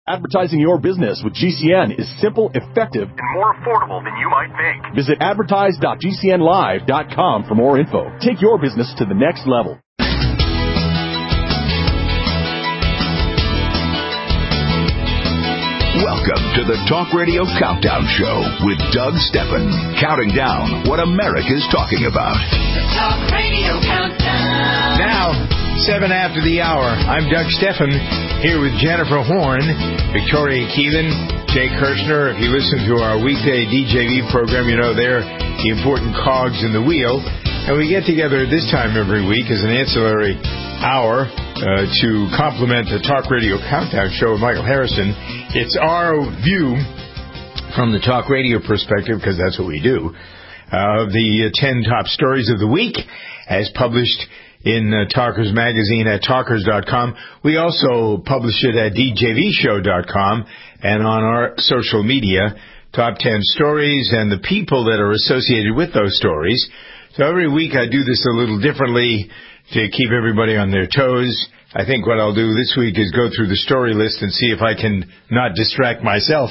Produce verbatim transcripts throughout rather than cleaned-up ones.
Advertising your business with G C N is simple, effective, and more affordable than you might think. Visit advertise dot g c n live dot com for more info. Take your business to the next level. Welcome to the Talk Radio Countdown Show with Doug Steffen, counting down what America's talking about. The Talk Radio Countdown. Now, seven after the hour, I'm Doug Steffen, here with Jennifer Horn, Victoria Keelan, Jay Kirshner. If you listen to our weekday D J V program, you know they're the important cogs in the wheel. And we get together this time every week as an ancillary hour uh, to complement the Talk Radio Countdown Show with Michael Harrison. It's our view from the Talk Radio perspective, because that's what we do, of uh, the ten top stories of the week as published in uh, Talkers Magazine at talkers dot com. We also publish it at d j v show dot com and on our social media, top ten stories and the people that are associated with those stories. So every week I do this a little differently to keep everybody on their toes. I think what I'll do this week is go through the story list and see if I can not distract myself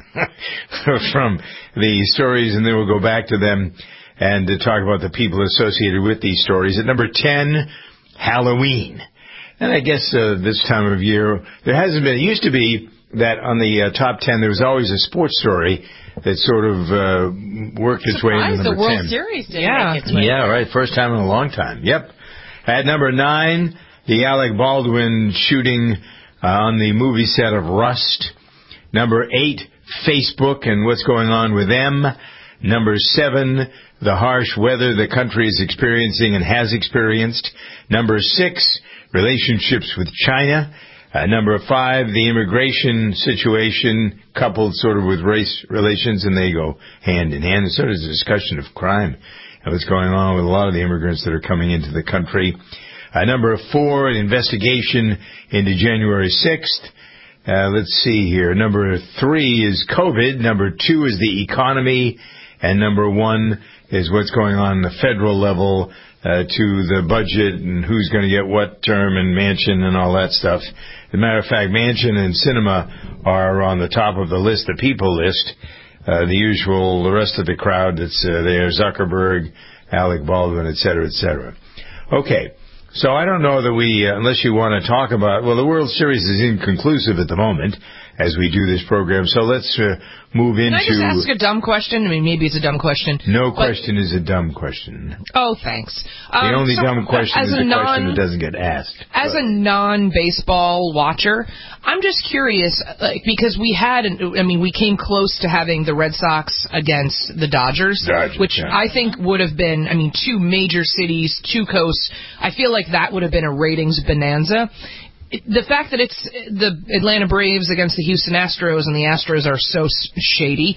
from the stories, and then we'll go back to them and to talk about the people associated with these stories. At number ten, Halloween. And I guess uh, this time of year, there hasn't been, it used to be that on the uh, top ten, there was always a sports story that sort of uh, worked its way into number ten. The World Series didn't yeah. make its way. Yeah, right. First time in a long time. Yep. At number nine, the Alec Baldwin shooting uh, on the movie set of Rust. Number eight, Facebook and what's going on with them. Number seven, the harsh weather the country is experiencing and has experienced. Number six, relationships with China. Uh, number five, the immigration situation coupled sort of with race relations, and they go hand in hand. And so does the discussion of crime and what's going on with a lot of the immigrants that are coming into the country. Uh, number four, an investigation into January sixth. Uh, let's see here. Number three is COVID. Number two is the economy. And number one is what's going on in the federal level uh, to the budget and who's going to get what term and Manchin and all that stuff. As a matter of fact, Manchin and Sinema are on the top of the list, the people list. Uh, the usual, the rest of the crowd that's uh, there, Zuckerberg, Alec Baldwin, et cetera, et cetera. Okay. So I don't know that we, uh, unless you want to talk about, well, the World Series is inconclusive at the moment as we do this program. So let's uh, move into... Can I just ask a dumb question? I mean, maybe it's a dumb question. No question is a dumb question. Oh, thanks. The um, only so, dumb question is a, a non, question that doesn't get asked. As but. a non-baseball watcher, I'm just curious, like, because we had, I mean, we came close to having the Red Sox against the Dodgers, Dodgers which yeah. I think would have been, I mean, two major cities, two coasts. I feel like that would have been a ratings bonanza. The fact that it's the Atlanta Braves against the Houston Astros and the Astros are so shady,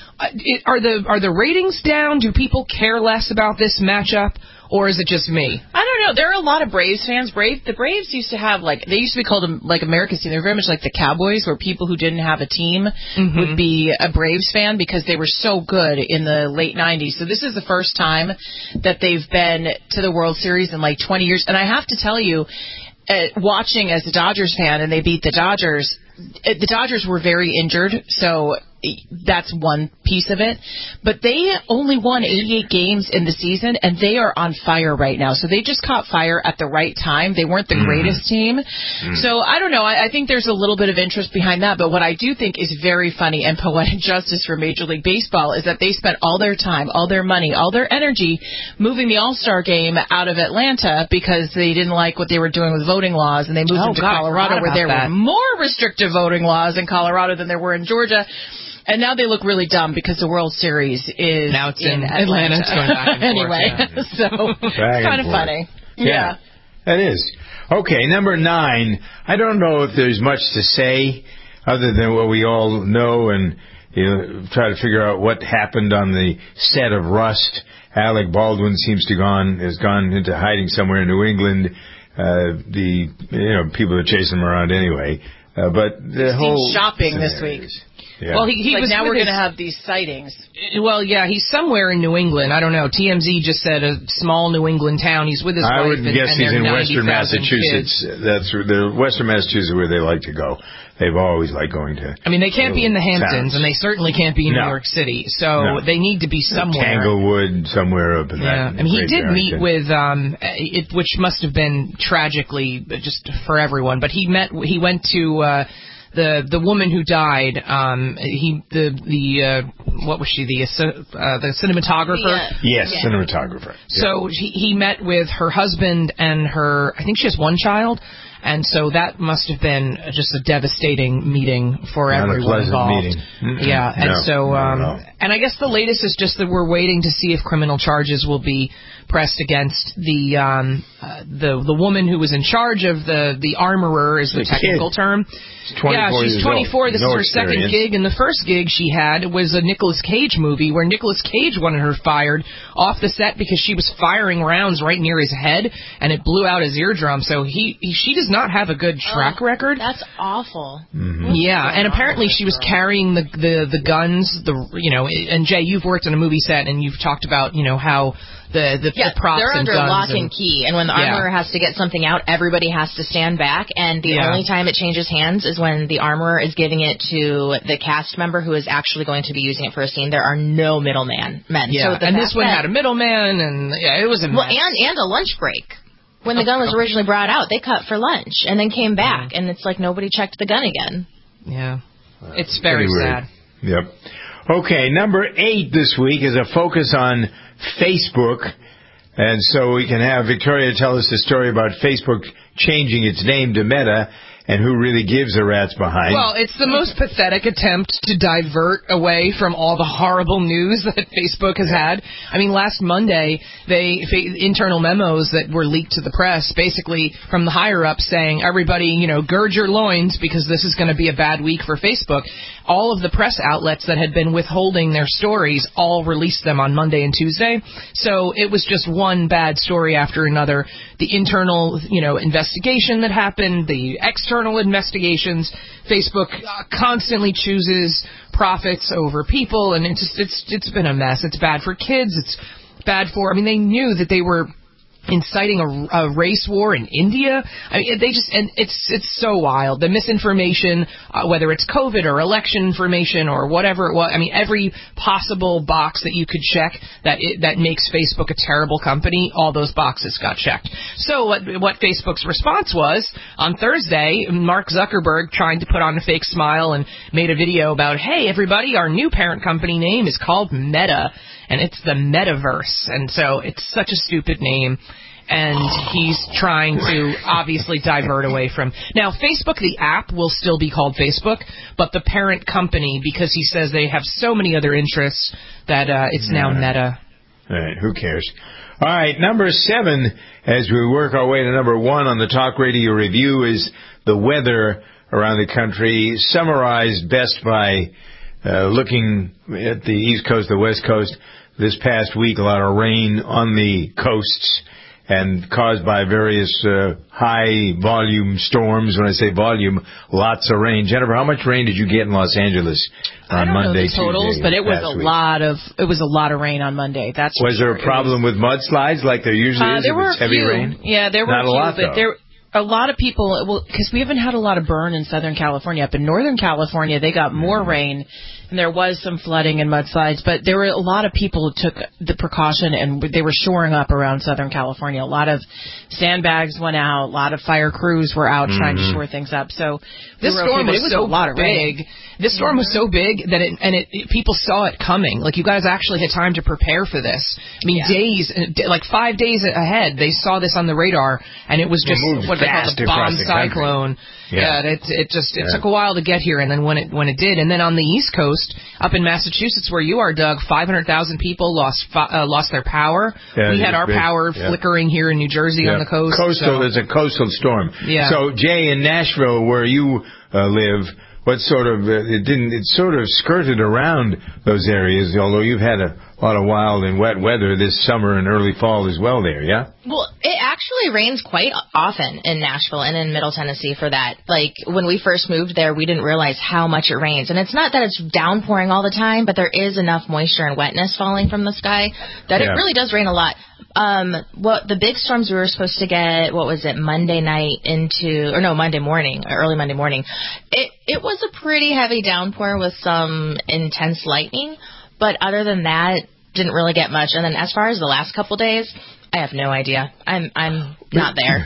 are the are the ratings down? Do people care less about this matchup, or is it just me? I don't know. There are a lot of Braves fans. Brave the Braves used to have, like, they used to be called like America's team. They're very much like the Cowboys, where people who didn't have a team mm-hmm. would be a Braves fan because they were so good in the late nineties. So this is the first time that they've been to the World Series in like twenty years. And I have to tell you, Uh, watching as a Dodgers fan, and they beat the Dodgers, uh, the Dodgers were very injured, so that's one piece of it. But they only won eighty-eight games in the season, and they are on fire right now. So they just caught fire at the right time. They weren't the mm. greatest team. Mm. So I don't know. I, I think there's a little bit of interest behind that. But what I do think is very funny and poetic justice for Major League Baseball is that they spent all their time, all their money, all their energy moving the All-Star game out of Atlanta because they didn't like what they were doing with voting laws, and they moved oh, them to God, Colorado, where there that. were more restrictive voting laws in Colorado than there were in Georgia. And now they look really dumb because the World Series is now it's in, in Atlanta. Atlanta. It's going back and anyway, forth, yeah. so it's kind of funny. Yeah, yeah, that is. Okay, number nine. I don't know if there's much to say other than what we all know and you know, try to figure out what happened on the set of Rust. Alec Baldwin seems to gone has gone into hiding somewhere in New England. Uh, the you know people are chasing him around anyway. Uh, but the He's whole shopping scenarios. this week. Yeah. Well, he, he like was now with we're his, going to have these sightings. Well, yeah, he's somewhere in New England. I don't know. T M Z just said a small New England town. He's with his I wife would and, guess and he's their in ninety Western thousand Massachusetts. kids. That's the Western Massachusetts where they like to go. They've always liked going to. I mean, they can't be in the Hamptons, towns. and they certainly can't be in No. New York City. So No. they need to be somewhere. Tanglewood, somewhere up in Yeah, that. I mean, he Great did Barrington. meet with, um, it, which must have been tragically just for everyone. But he met, he went to uh, the the woman who died. Um, he the the uh, what was she the uh, the cinematographer? Yeah. Yes, Yeah. cinematographer. So he, he met with her husband and her. I think she has one child. And so that must have been just a devastating meeting for Not a everyone pleasant involved. meeting. Mm-mm. Yeah, and No, so, not um, at all. and I guess the latest is just that we're waiting to see if criminal charges will be pressed against the um, uh, the the woman who was in charge of the the armorer is the, The technical kid. term. She's twenty-four yeah, she's years twenty-four. old. This No is her second experience. gig, and the first gig she had was a Nicolas Cage movie where Nicolas Cage wanted her fired off the set because she was firing rounds right near his head, and it blew out his eardrum. So he, he she does not have a good track Oh, record. That's awful. Mm-hmm. Yeah, and apparently she was carrying the, the the guns, the you know, and Jay, you've worked on a movie set and you've talked about, you know, how the the, Yeah, the props they're and under guns lock and, and key, and when the Yeah. armorer has to get something out, everybody has to stand back, and the Yeah. only time it changes hands is when the armorer is giving it to the cast member who is actually going to be using it for a scene. There are no middleman men. yeah, so the and fact this one that- had a middleman, and yeah, it was a mess. well, and and a lunch break. When the gun was originally brought out, they cut for lunch and then came back, and it's like nobody checked the gun again. yeah, it's very Pretty weird. sad. Yep. Okay, number eight this week is a focus on Facebook. And so we can have Victoria tell us the story about Facebook changing its name to Meta and who really gives a rat's behind. Well, it's the most pathetic attempt to divert away from all the horrible news that Facebook has had. I mean, last Monday, they fa- internal memos that were leaked to the press, basically from the higher up saying, everybody, you know, gird your loins because this is going to be a bad week for Facebook. All of the press outlets that had been withholding their stories all released them on Monday and Tuesday. So it was just one bad story after another. The internal, you know, investigation that happened, the external investigations. Facebook uh, constantly chooses profits over people, and it's just, it's it's been a mess. It's bad for kids. It's bad for. I mean, they knew that they were inciting a, a race war in India. I mean, they just, and it's it's so wild. The misinformation, uh, whether it's COVID or election information or whatever it was. I mean, every possible box that you could check that it, that makes Facebook a terrible company, all those boxes got checked. So what what Facebook's response was on Thursday, Mark Zuckerberg trying to put on a fake smile and made a video about, hey everybody, our new parent company name is called Meta. And it's the metaverse, and so it's such a stupid name, and he's trying to obviously divert away from... Now, Facebook, the app, will still be called Facebook, but the parent company, because he says they have so many other interests, that uh, it's now Meta. All right, who cares? All right, number seven, as we work our way to number one on the Talk Radio Review, is the weather around the country, summarized best by uh, looking at the East Coast, the West Coast. This past week, a lot of rain on the coasts and caused by various uh, high-volume storms. When I say volume, lots of rain. Jennifer, how much rain did you get in Los Angeles on I don't Monday, know the totals, Tuesday, but it was last a week? lot of it was a lot of rain on Monday. That's for Was there sure. a It problem was- with mudslides like there usually Uh, is there if were it's a heavy few. rain? Yeah, there were Not a a few, lot, but though. there a lot of people. Well, because we haven't had a lot of burn in Southern California. Up in Northern California, they got more Mm-hmm. rain, and there was some flooding and mudslides. But there were a lot of people who took the precaution, and they were shoring up around Southern California. A lot of sandbags went out. A lot of fire crews were out trying to shore things up. So This we were storm okay, but was, it was so a lot of rain. big. This storm was so big that it and it, it people saw it coming. Like you guys actually had time to prepare for this. I mean, Yeah. days, like five days ahead, they saw this on the radar, and it was just moved what they call fast the across bomb the country. cyclone. Yeah. Yeah, it it just it Yeah. took a while to get here, and then when it when it did, and then on the East Coast, up in Massachusetts where you are, Doug, five hundred thousand people lost fi- uh, lost their power. Yeah, we it had was our big. power Yeah. flickering here in New Jersey on Yeah. the coast. Coastal, so- it's a coastal storm. Yeah. So, Jay, in Nashville, where you uh, live, what sort of, uh, it didn't, it sort of skirted around those areas, although you've had a a lot of wild and wet weather this summer and early fall as well there, yeah? Well, it actually rains quite often in Nashville and in Middle Tennessee for that. Like, when we first moved there, we didn't realize how much it rains. And it's not that it's downpouring all the time, but there is enough moisture and wetness falling from the sky that Yeah. it really does rain a lot. Um, what the big storms we were supposed to get, what was it, Monday night into, or no, Monday morning, or early Monday morning, it, it was a pretty heavy downpour with some intense lightning. But other than that, didn't really get much. And then as far as the last couple days, I have no idea. I'm I'm not there.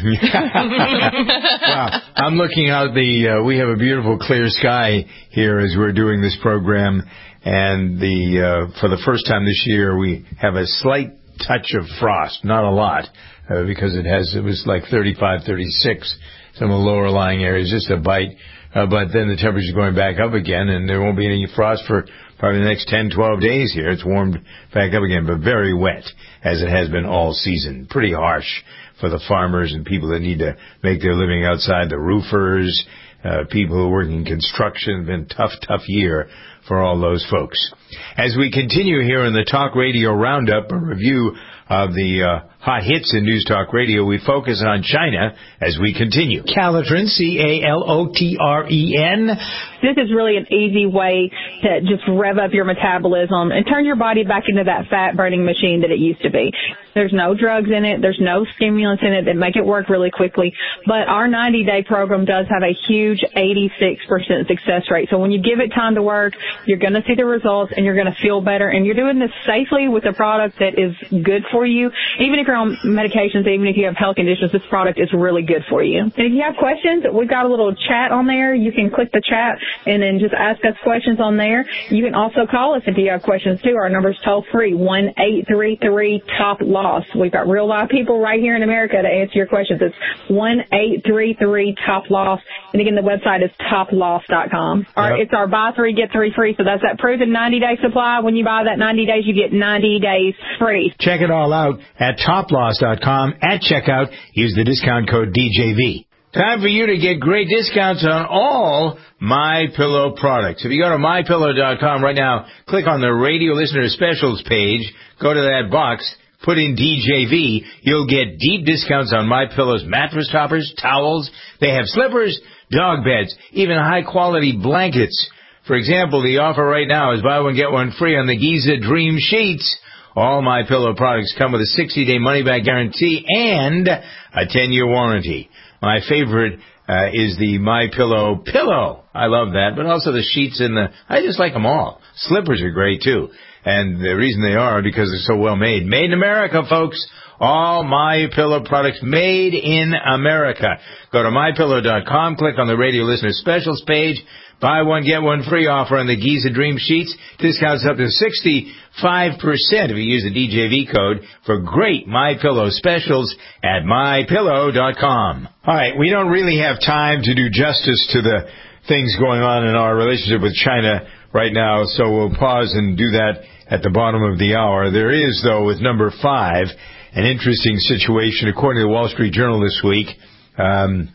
Wow. I'm looking out the, uh, we have a beautiful clear sky here as we're doing this program. And the uh, for the first time this year, we have a slight touch of frost. Not a lot, uh, because it has, it was like thirty-five, thirty-six, some of the lower lying areas, just a bite. Uh, but then the temperature's going back up again, and there won't be any frost for probably the next ten, twelve days here. It's warmed back up again, but very wet, as it has been all season. Pretty harsh for the farmers and people that need to make their living outside, the roofers, uh, people who work in construction. It's been a tough, tough year for all those folks. As we continue here in the Talk Radio Roundup, a review of the uh, hot hits in News Talk Radio, we focus on China as we continue. Calotren, C A L O T R E N. This is really an easy way to just rev up your metabolism and turn your body back into that fat-burning machine that it used to be. There's no drugs in it. There's no stimulants in it that make it work really quickly. But our ninety-day program does have a huge eighty-six percent success rate. So when you give it time to work, you're going to see the results and you're going to feel better. And you're doing this safely with a product that is good for you. Even if you're on medications, even if you have health conditions, this product is really good for you. And if you have questions, we've got a little chat on there. You can click the chat and then just ask us questions on there. You can also call us if you have questions too. Our number's toll free, one eight three three top loss. We've got real live people right here in America to answer your questions. It's one eight three three top loss. And again, the website is top loss dot com. All right, Yep. it's our buy three, get three free. So that's that proven ninety day supply. When you buy that ninety days, you get ninety days free. Check it all out at top loss dot com. At checkout, use the discount code D J V. Time for you to get great discounts on all MyPillow products. If you go to my pillow dot com right now, click on the radio listener specials page, go to that box, put in D J V, you'll get deep discounts on MyPillow's mattress toppers, towels. They have slippers, dog beds, even high-quality blankets. For example, the offer right now is buy one, get one free on the Giza Dream Sheets. All MyPillow products come with a sixty-day money-back guarantee and a ten-year warranty. My favorite uh, is the MyPillow pillow. I love that, but also the sheets and the, I just like them all. Slippers are great, too. And the reason they are because they're so well made. Made in America, folks. All MyPillow products made in America. Go to my pillow dot com, click on the radio listener specials page. Buy one, get one free offer on the Giza Dream Sheets. Discounts up to sixty-five percent if you use the D J V code for great MyPillow specials at my pillow dot com. All right, we don't really have time to do justice to the things going on in our relationship with China right now, so we'll pause and do that at the bottom of the hour. There is, though, with number five, an interesting situation. According to the Wall Street Journal this week, um,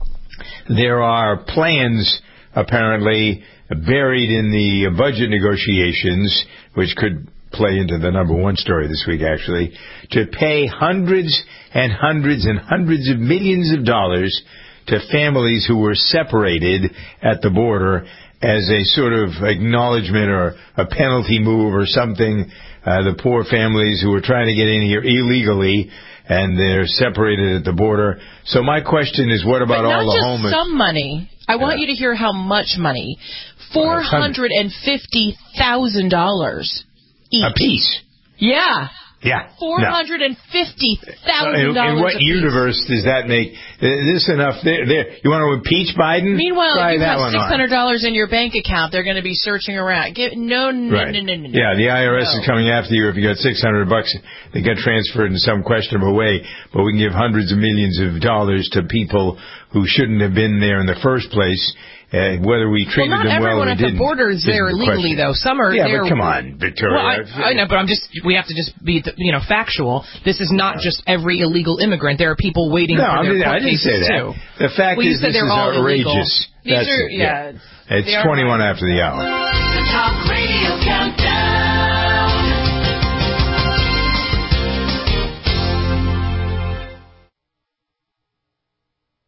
there are plans apparently buried in the budget negotiations, which could play into the number one story this week, actually, to pay hundreds and hundreds and hundreds of millions of dollars to families who were separated at the border as a sort of acknowledgement or a penalty move or something. Uh, the poor families who were trying to get in here illegally, and they're separated at the border. So my question is, what about but all not the just homeless? some money. I want Yeah. you to hear how much money. four hundred fifty thousand dollars each. A piece. Yeah. Yeah. four hundred fifty thousand dollars. In, in what a piece. universe does that make? Is this enough? There, there. You want to impeach Biden? Meanwhile, Try if you that have one on. six hundred dollars in your bank account, they're going to be searching around. Give, no, no, Right. no, no, no, no. Yeah, the I R S No. is coming after you if you got six hundred bucks. They get transferred in some questionable way, but we can give hundreds of millions of dollars to people who shouldn't have been there in the first place. Uh, whether we treated well, not them well or everyone at didn't. the border is there isn't the illegally, question. though. Some are yeah, there. but come on, Victoria. Well, I, I know, but I'm just. We have to just be, you know, factual. This is not just every illegal immigrant. There are people waiting no, for I, their mean, court I didn't cases say that. too. The fact well, you is, said this they're is all outrageous. illegal. These That's are, it. yeah. yeah. It's They are twenty-one right. after the hour. The Talk Radio Countdown.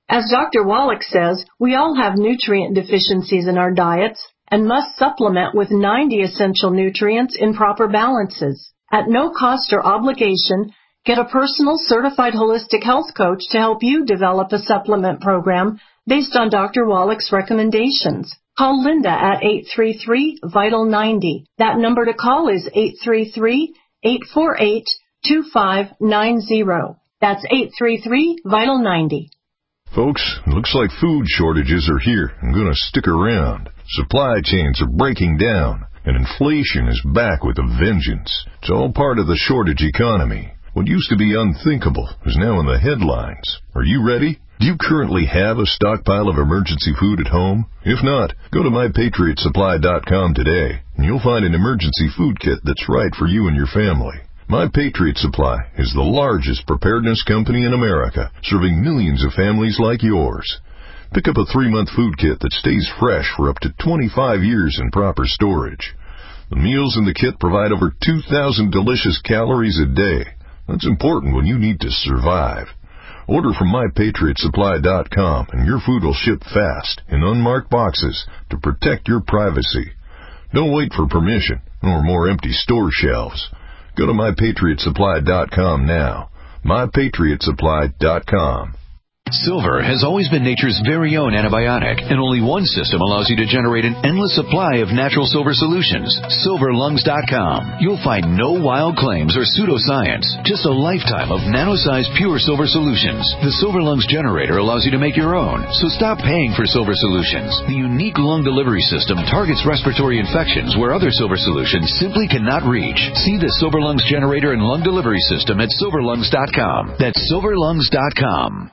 As Doctor Wallach says, we all have nutrient deficiencies in our diets and must supplement with ninety essential nutrients in proper balances. At no cost or obligation, get a personal certified holistic health coach to help you develop a supplement program based on Doctor Wallach's recommendations. Call Linda at eight three three, vital ninety. That number to call is eight three three, eight four eight, two five nine zero. That's eight three three, vital ninety. Folks, looks like food shortages are here and going to stick around. Supply chains are breaking down, and inflation is back with a vengeance. It's all part of the shortage economy. What used to be unthinkable is now in the headlines. Are you ready? Do you currently have a stockpile of emergency food at home? If not, go to my patriot supply dot com today, and you'll find an emergency food kit that's right for you and your family. My Patriot Supply is the largest preparedness company in America, serving millions of families like yours. Pick up a three-month food kit that stays fresh for up to twenty-five years in proper storage. The meals in the kit provide over two thousand delicious calories a day. That's important when you need to survive. Order from my patriot supply dot com and your food will ship fast in unmarked boxes to protect your privacy. Don't wait for permission or more empty store shelves. Go to my patriot supply dot com now. my patriot supply dot com. Silver has always been nature's very own antibiotic, and only one system allows you to generate an endless supply of natural silver solutions. silver lungs dot com. You'll find no wild claims or pseudoscience, just a lifetime of nano-sized pure silver solutions. The Silver Lungs generator allows you to make your own, so stop paying for silver solutions. The unique lung delivery system targets respiratory infections where other silver solutions simply cannot reach. See the Silver Lungs generator and lung delivery system at silver lungs dot com. That's silver lungs dot com.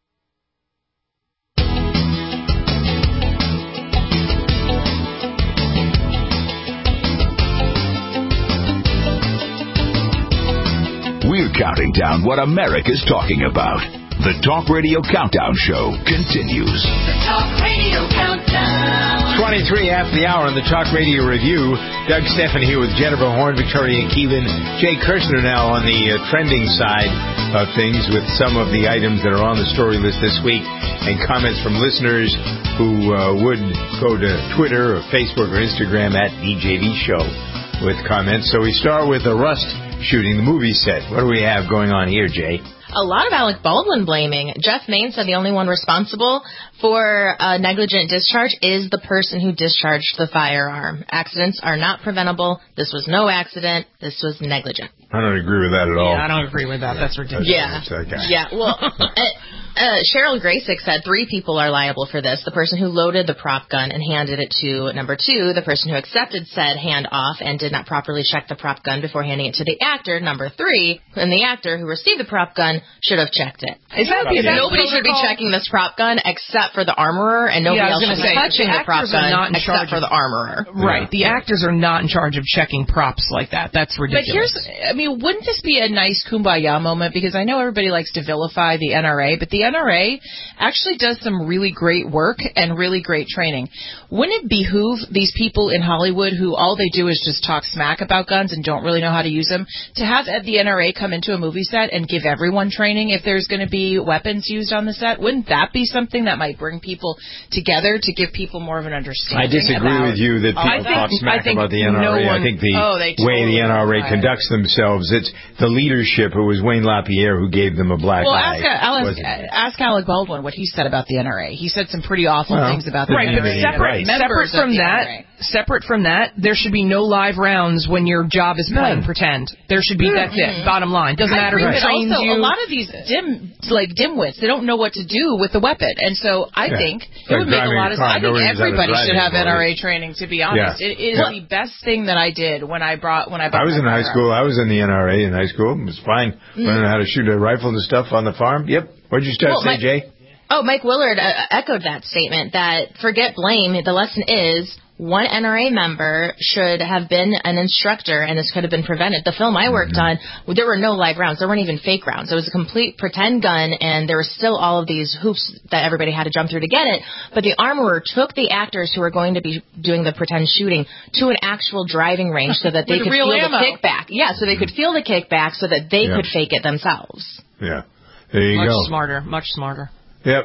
We're counting down what America's talking about. The Talk Radio Countdown Show continues. The Talk Radio Countdown. twenty-three after the hour on the Talk Radio Review. Doug Stephan here with Jennifer Horn, Victoria Keelan, Jay Kirshner now on the uh, trending side of things with some of the items that are on the story list this week and comments from listeners who uh, would go to Twitter or Facebook or Instagram at D J V Show with comments. So we start with the Rust shooting, the movie set. What do we have going on here, Jay? A lot of Alec Baldwin blaming. Jeff Maine said the only one responsible for uh, negligent discharge is the person who discharged the firearm. Accidents are not preventable. This was no accident. This was negligent. I don't agree with that at all. Yeah, I don't agree with that. That's ridiculous. Yeah. Okay. Yeah. Well, uh, uh, Cheryl Graysick said three people are liable for this. The person who loaded the prop gun and handed it to number two, the person who accepted said hand off and did not properly check the prop gun before handing it to the actor, number three, and the actor who received the prop gun should have checked it. Is that, is that nobody should be checking this prop gun except for the armorer, and nobody yeah, else should be say, touching the prop gun except of, for the armorer. Right. The actors are not in charge of checking props like that. That's ridiculous. But here's, I mean, wouldn't this be a nice kumbaya moment? Because I know everybody likes to vilify the N R A, but the N R A actually does some really great work and really great training. Wouldn't it behoove these people in Hollywood who all they do is just talk smack about guns and don't really know how to use them to have the N R A come into a movie set and give everyone training if there's going to be weapons used on the set? Wouldn't that be something that might bring people together to give people more of an understanding? I disagree about, with you that people think, talk smack about the N R A. No one, I think the oh, way totally the N R A conducts themselves, it's the leadership. It was Wayne LaPierre who gave them a black well, eye. Well, ask, ask Alec Baldwin what he said about the N R A. He said some pretty awful well, things about the right, N R A. But separate, separate from that, separate from that, there should be no live rounds when your job is playing None. pretend. There should be, that's it, bottom line. Doesn't I matter who agree, trains also, you. A lot of these dim, like dimwits, they don't know what to do with the weapon, and so I yeah. think it's it would like make a lot of sense. I think everybody should have N R A it. training. To be honest, yeah. it is yeah. the best thing that I did when I brought when I. I was in high school. I was in the N R A in high school. It was fine. Mm. Learning how to shoot a rifle and stuff on the farm. Yep. What did you start well, say, my, Jay? Oh, Mike Willard uh, echoed that statement. That forget blame. The lesson is. One N R A member should have been an instructor, and this could have been prevented. The film I worked mm-hmm. on, there were no live rounds. There weren't even fake rounds. It was a complete pretend gun, and there were still all of these hoops that everybody had to jump through to get it. But the armorer took the actors who were going to be doing the pretend shooting to an actual driving range so that they could feel ammo. the kickback. Yeah, so they could feel the kickback so that they yeah. could fake it themselves. Yeah. There you much go. Much smarter. Much smarter. Yep.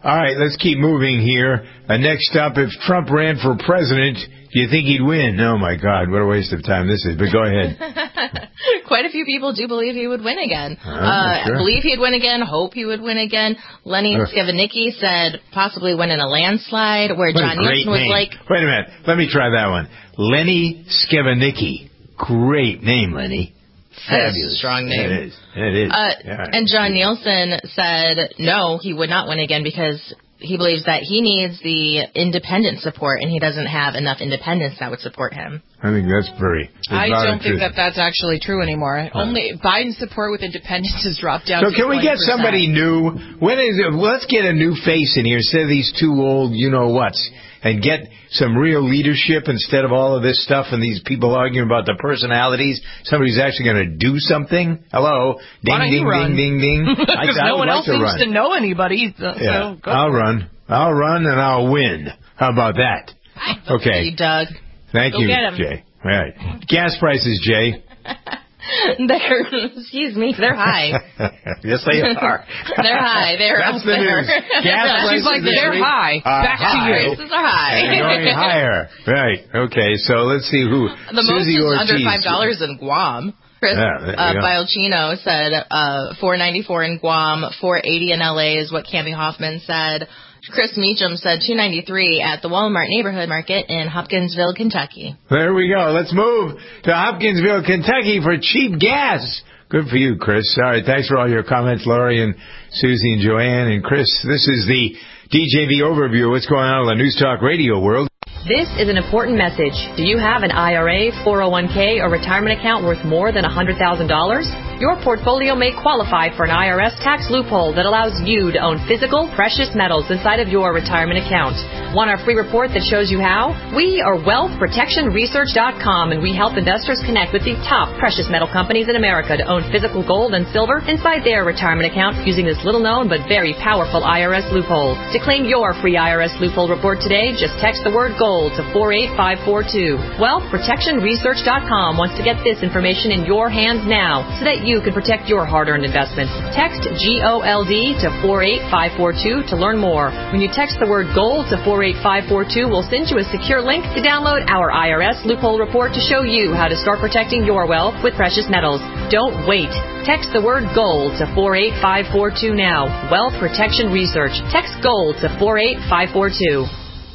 All right, let's keep moving here. Uh, next up, if Trump ran for president, do you think he'd win? Oh, my God, what a waste of time this is. But go ahead. Quite a few people do believe he would win again. Uh, Uh, sure. Believe he'd win again, hope he would win again. Lenny Ugh. Skevenicki said possibly win in a landslide, where What a John great Nielsen was name. like... Wait a minute. Let me try that one. Lenny Skevenicki. Great name, Lenny. That is Fabulous. a strong name. It is. It is. Uh, Yeah. and John Nielsen said no, he would not win again because he believes that he needs the independent support, and he doesn't have enough independents that would support him. I think that's very... I not don't true. think that that's actually true anymore. Only Biden's support with independents has dropped down. So to can we get twenty percent. somebody new? When is it? Let's get a new face in here instead of these two old you-know-whats, and get some real leadership instead of all of this stuff and these people arguing about the personalities. Somebody's actually going to do something. Hello. Ding, Why don't ding, you run? ding, ding, ding. Because I, I no would one like else to seems run. to know anybody. So Yeah, go I'll for it. run. I'll run and I'll win. How about that? Okay. Hey, Doug. Thank Go you, get 'em. Jay. All right. Gas prices, Jay. They're, excuse me, they're high. Yes, they are. They're high. They're That's up the there. news. Gas She's prices like, this they're week high. are Back to high. you. Prices are high. They're going higher. Right. Okay. So let's see who. The most Susie is Ortiz. under five dollars in Guam. Chris Yeah, there you uh, go. Biolchino said uh, four ninety four in Guam, four eighty in L A is what Cammie Hoffman said. Chris Meacham said two ninety three at the Walmart Neighborhood Market in Hopkinsville, Kentucky. There we go. Let's move to Hopkinsville, Kentucky for cheap gas. Good for you, Chris. All right. Thanks for all your comments, Laurie and Susie and Joanne and Chris. This is the D J V overview of what's going on in the News Talk Radio world. This is an important message. Do you have an I R A, four oh one k, or retirement account worth more than one hundred thousand dollars? Your portfolio may qualify for an I R S tax loophole that allows you to own physical, precious metals inside of your retirement account. Want our free report that shows you how? We are wealth protection research dot com, and we help investors connect with the top precious metal companies in America to own physical gold and silver inside their retirement account using this little-known but very powerful I R S loophole. To claim your free I R S loophole report today, just text the word GOLD to four eight five four two. wealth protection research dot com wants to get this information in your hands now so that you can protect your hard-earned investments. Text G O L D to four eight five four two to learn more. When you text the word GOLD to four eight five four two, we'll send you a secure link to download our I R S loophole report to show you how to start protecting your wealth with precious metals. Don't wait. Text the word GOLD to four eight five four two now. Wealth Protection Research. Text GOLD to four eight five four two.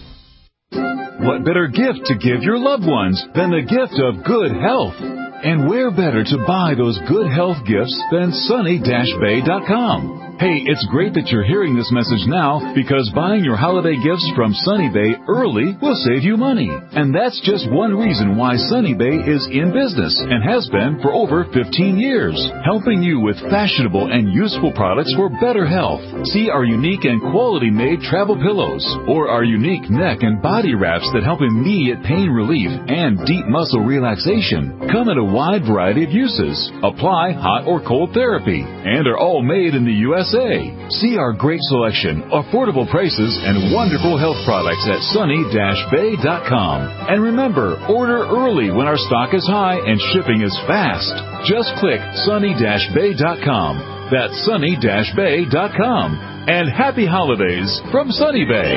What better gift to give your loved ones than the gift of good health? And where better to buy those good health gifts than sunny dash bay dot com? Hey, it's great that you're hearing this message now because buying your holiday gifts from Sunny Bay early will save you money. And that's just one reason why Sunny Bay is in business and has been for over fifteen years, helping you with fashionable and useful products for better health. See our unique and quality-made travel pillows or our unique neck and body wraps that help immediate pain relief and deep muscle relaxation. Come in a wide variety of uses, apply hot or cold therapy, and are all made in the U S A. See our great selection, affordable prices, and wonderful health products at sunny dash bay dot com. And remember, order early when our stock is high and shipping is fast. Just click sunny dash bay dot com. That's sunny dash bay dot com. And happy holidays from Sunny Bay.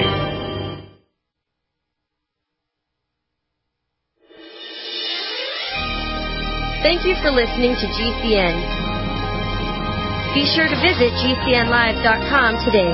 Thank you for listening to G C N. Be sure to visit G C N live dot com today.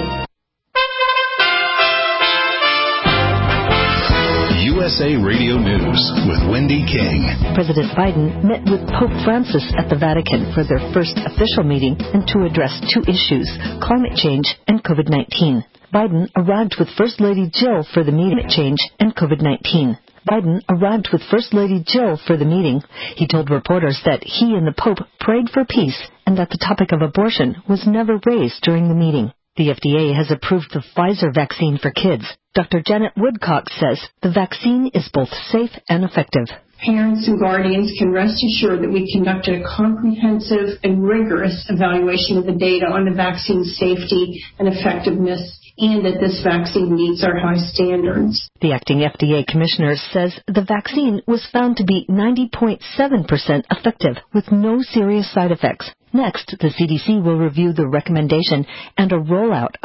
U S A Radio News with Wendy King. President Biden met with Pope Francis at the Vatican for their first official meeting and to address two issues, climate change and COVID nineteen. Biden arrived with First Lady Jill for the meeting, change and COVID nineteen. Biden arrived with First Lady Jill for the meeting. He told reporters that he and the Pope prayed for peace and that the topic of abortion was never raised during the meeting. The F D A has approved the Pfizer vaccine for kids. Doctor Janet Woodcock says the vaccine is both safe and effective. Parents and guardians can rest assured that we conducted a comprehensive and rigorous evaluation of the data on the vaccine's safety and effectiveness, and that this vaccine meets our high standards. The acting F D A commissioner says the vaccine was found to be ninety point seven percent effective with no serious side effects. Next, the C D C will review the recommendation and a rollout of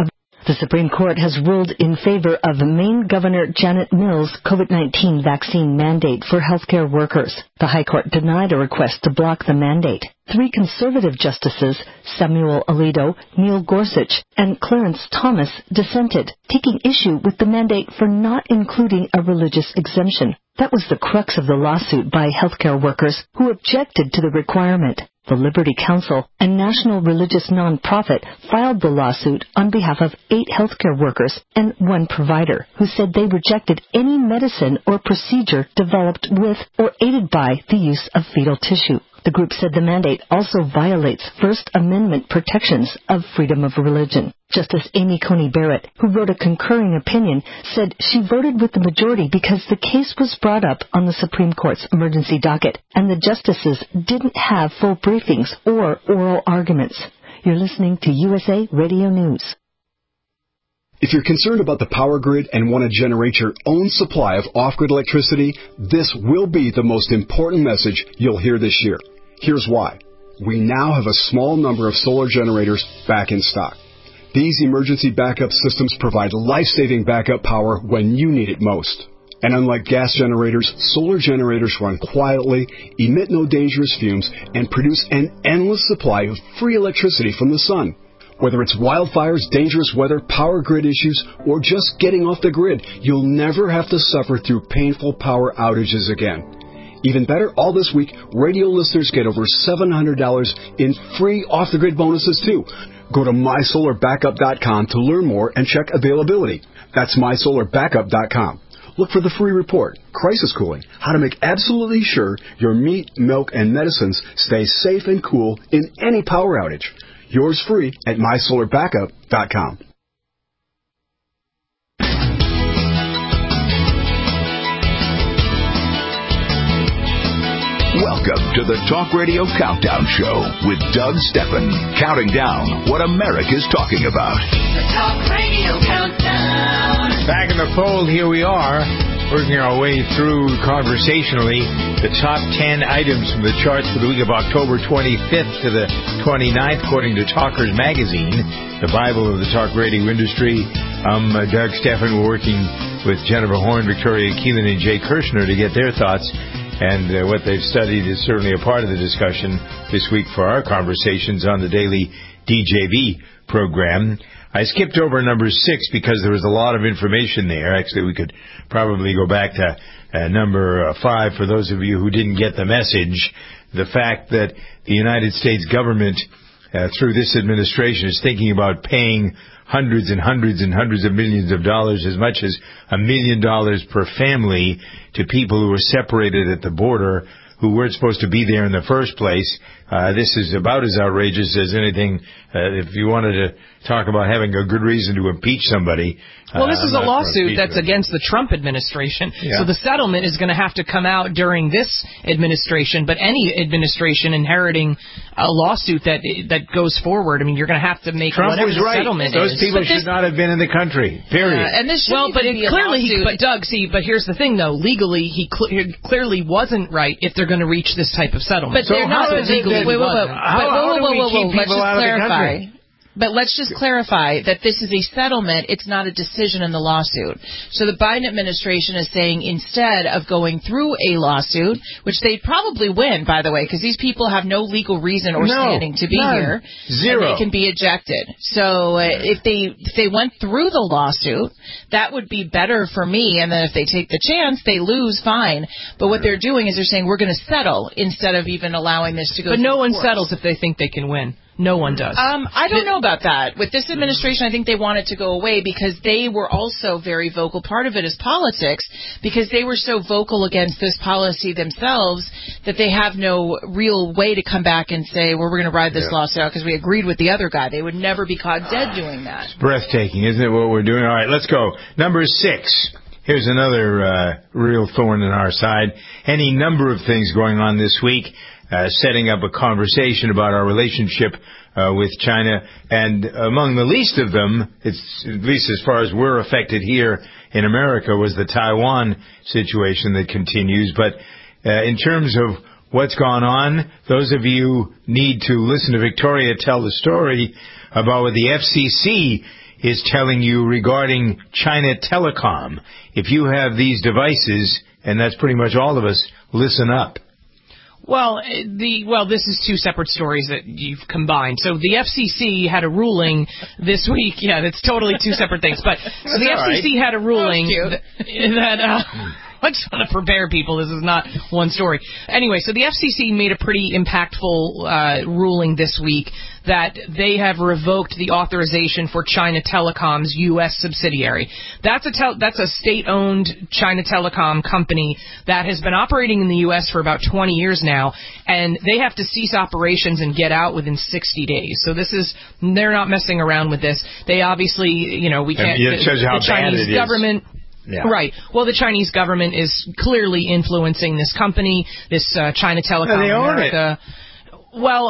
The Supreme Court has ruled in favor of Maine Governor Janet Mills' COVID nineteen vaccine mandate for healthcare workers. The High Court denied a request to block the mandate. Three conservative justices, Samuel Alito, Neil Gorsuch, and Clarence Thomas, dissented, taking issue with the mandate for not including a religious exemption. That was the crux of the lawsuit by healthcare workers who objected to the requirement. The Liberty Council, a national religious nonprofit, filed the lawsuit on behalf of eight healthcare workers and one provider who said they rejected any medicine or procedure developed with or aided by the use of fetal tissue. The group said the mandate also violates First Amendment protections of freedom of religion. Justice Amy Coney Barrett, who wrote a concurring opinion, said she voted with the majority because the case was brought up on the Supreme Court's emergency docket, and the justices didn't have full briefings or oral arguments. You're listening to U S A Radio News. If you're concerned about the power grid and want to generate your own supply of off-grid electricity, this will be the most important message you'll hear this year. Here's why. We now have a small number of solar generators back in stock. These emergency backup systems provide life-saving backup power when you need it most. And unlike gas generators, solar generators run quietly, emit no dangerous fumes, and produce an endless supply of free electricity from the sun. Whether it's wildfires, dangerous weather, power grid issues, or just getting off the grid, you'll never have to suffer through painful power outages again. Even better, all this week, radio listeners get over seven hundred dollars in free off-the-grid bonuses, too. Go to my solar backup dot com to learn more and check availability. That's my solar backup dot com. Look for the free report, Crisis Cooling, how to make absolutely sure your meat, milk, and medicines stay safe and cool in any power outage. Yours free at my solar backup dot com. Welcome to the Talk Radio Countdown Show with Doug Steffen, counting down what America's talking about. The Talk Radio Countdown. Back in the fold, here we are, working our way through conversationally the top ten items from the charts for the week of October twenty-fifth to the twenty-ninth, according to Talkers Magazine, the Bible of the talk radio industry. I'm uh, Doug Steffen. We're working with Jennifer Horn, Victoria Keelan, and Jay Kirshner to get their thoughts. And uh, what they've studied is certainly a part of the discussion this week for our conversations on the daily D J V program. I skipped over number six because there was a lot of information there. Actually, we could probably go back to uh, number uh, five for those of you who didn't get the message. The fact that the United States government, uh, through this administration, is thinking about paying hundreds and hundreds and hundreds of millions of dollars, as much as a million dollars per family, to people who were separated at the border, who weren't supposed to be there in the first place. Uh, this is about as outrageous as anything. Uh, if you wanted to talk about having a good reason to impeach somebody. Well, this uh, is a lawsuit that's against the Trump administration. Yeah. So the settlement is going to have to come out during this administration, but any administration inheriting a lawsuit that that goes forward, I mean, you're going to have to make Trump whatever was the right. settlement Those is. people should not have been in the country, period. Yeah, and this well, but it be a clearly, he, lawsuit. but Doug, see, but here's the thing, though. Legally, he cl- he clearly wasn't right if they're going to reach this type of settlement. But they're not legally. Wait, wait, wait. How, wait, how whoa, do whoa, we whoa, keep whoa. Let's people just out of the clarify. country? But let's just clarify that this is a settlement. It's not a decision in the lawsuit. So the Biden administration is saying instead of going through a lawsuit, which they'd probably win, by the way, because these people have no legal reason or no, standing to be none. here. Zero. And they can be ejected. So uh, if they if they went through the lawsuit, that would be better for me. And then if they take the chance, they lose, fine. But what they're doing is they're saying we're going to settle instead of even allowing this to go But no one courts. settles if they think they can win. No one does. Um, I don't know about that. With this administration, I think they want it to go away because they were also very vocal. Part of it is politics because they were so vocal against this policy themselves that they have no real way to come back and say, well, we're going to ride this Yeah. lawsuit out because we agreed with the other guy. They would never be caught dead doing that. It's breathtaking, isn't it, what we're doing? All right, let's go. Number six. Here's another uh, real thorn in our side. Any number of things going on this week. Uh, setting up a conversation about our relationship uh, with China. And among the least of them, it's at least as far as we're affected here in America, was the Taiwan situation that continues. But uh, in terms of what's gone on, those of you need to listen to Victoria tell the story about what the F C C is telling you regarding China Telecom. If you have these devices, and that's pretty much all of us, listen up. Well, the well, this is two separate stories that you've combined. So the F C C had a ruling this week. Yeah, that's totally two separate things. But so the F C C had a ruling that, that uh, I just want to prepare people. This is not one story. Anyway, so the F C C made a pretty impactful uh, ruling this week that they have revoked the authorization for China Telecom's U S subsidiary. That's a tel- that's a state-owned China Telecom company that has been operating in the U S for about twenty years now, and they have to cease operations and get out within sixty days. So this is, they're not messing around with this. They obviously, you know, we can't, it shows the, how the Chinese bad it government... is. Yeah. Right. Well, the Chinese government is clearly influencing this company, this uh, China Telecom yeah, they own America. It. Well,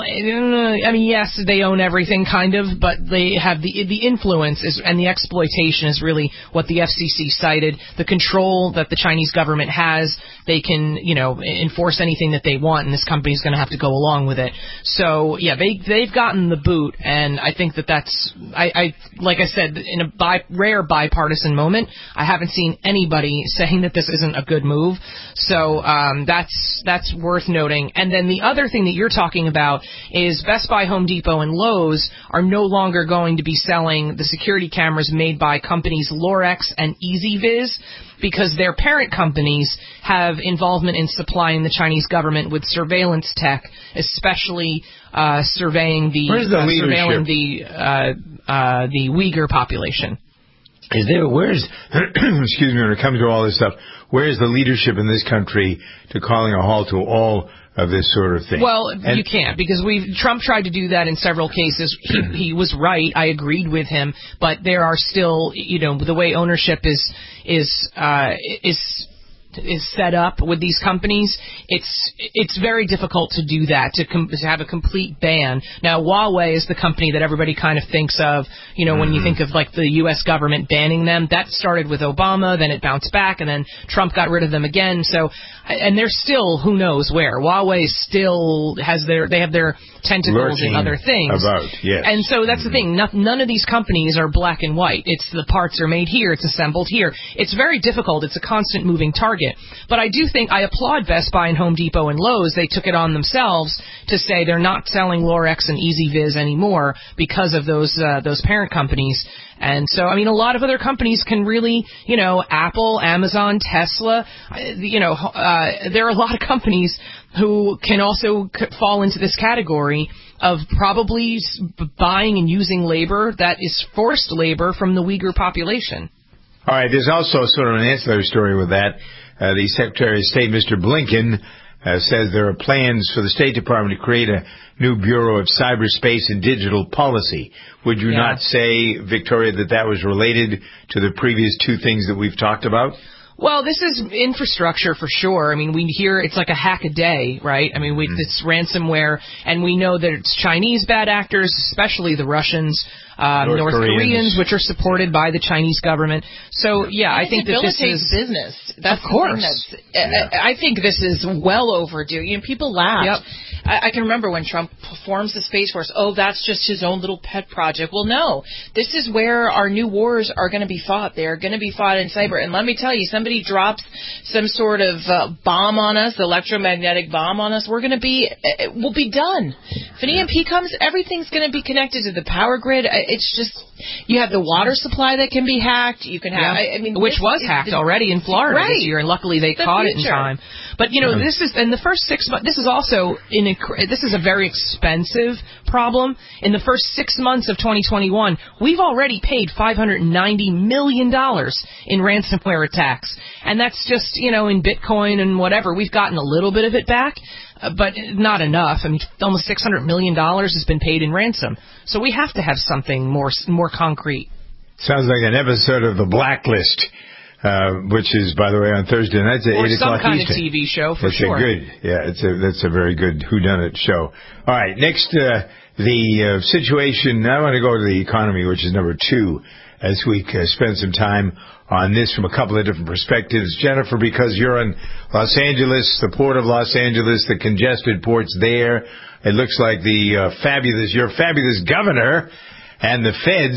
I mean, yes, they own everything, kind of, but they have the the influence is, and the exploitation is really what the F C C cited. The control that the Chinese government has, they can, you know, enforce anything that they want, and this company is going to have to go along with it. So, yeah, they they've gotten the boot, and I think that that's, I, I like I said, in a bi- rare bipartisan moment, I haven't seen anybody saying that this isn't a good move. So um, that's that's worth noting. And then the other thing that you're talking about is Best Buy, Home Depot, and Lowe's are no longer going to be selling the security cameras made by companies Lorex and EasyViz because their parent companies have involvement in supplying the Chinese government with surveillance tech, especially uh, surveying the, Where's the uh, leadership? surveilling the uh, uh, the Uyghur population. Is there, where's, excuse me, when it comes to all this stuff, where is the leadership in this country to calling a halt to all of this sort of thing? Well, and, you can't, because we've Trump tried to do that in several cases. He, he was right. I agreed with him, but there are still, you know, the way ownership is is uh, is is set up with these companies, it's it's very difficult to do that, to, com- to have a complete ban. Now, Huawei is the company that everybody kind of thinks of, you know, when you think of, like, the U S government banning them. That started with Obama, then it bounced back, and then Trump got rid of them again. So, and they're still, who knows where. Huawei still has their, they have their tentacles in other things. About, yes. And so that's the thing. No, none of these companies are black and white. It's the parts are made here. It's assembled here. It's very difficult. It's a constant moving target. But I do think I applaud Best Buy and Home Depot and Lowe's. They took it on themselves to say they're not selling Lorex and EasyViz anymore because of those uh, those parent companies. And so, I mean, a lot of other companies can really, you know, Apple, Amazon, Tesla, you know, uh, there are a lot of companies who can also fall into this category of probably buying and using labor that is forced labor from the Uyghur population. All right, there's also sort of an ancillary story with that. Uh, the Secretary of State, Mister Blinken, uh, says there are plans for the State Department to create a new Bureau of Cyberspace and Digital Policy. Would you Yeah. not say, Victoria, that that was related to the previous two things that we've talked about? Well, this is infrastructure for sure. I mean, we hear it's like a hack a day, right? I mean, we, it's ransomware, and we know that it's Chinese bad actors, especially the Russians, um, North North Koreans. Koreans, which are supported by the Chinese government. So, yeah, I think that this is business. That's of course. the thing that's, I, I think this is well overdue. You know, people laugh. Yep. I, I can remember when Trump forms the Space Force. Oh, that's just his own little pet project. Well, no, this is where our new wars are going to be fought. They are going to be fought in cyber. And let me tell you, somebody drops some sort of uh, bomb on us, electromagnetic bomb on us, we're going to be, uh, we'll be done. If an E M P comes, everything's going to be connected to the power grid. It's just, you have the water supply that can be hacked. You can have, Yeah. I, I mean, which this was is hacked the, already in Florida right. this year, and luckily they The caught it in future. time. But you know, Yeah. this is in the first six months. This is also in a, this is a very expensive problem. In the first six months of twenty twenty-one, we've already paid five hundred ninety million dollars in ransomware attacks, and that's just, you know, in Bitcoin and whatever. We've gotten a little bit of it back. Uh, but not enough. I mean, almost six hundred million dollars has been paid in ransom. So we have to have something more more concrete. Sounds like an episode of The Blacklist, uh, which is, by the way, on Thursday nights at Or eight some o'clock kind Eastern. of T V show, for That's sure. a good, yeah, it's a, that's a very good whodunit show. All right, next, uh, the uh, situation, I want to go to the economy, which is number two, as we uh, spend some time on this from a couple of different perspectives. Jennifer, because you're in Los Angeles, the port of Los Angeles, the congested ports there, it looks like the uh, fabulous, your fabulous governor and the feds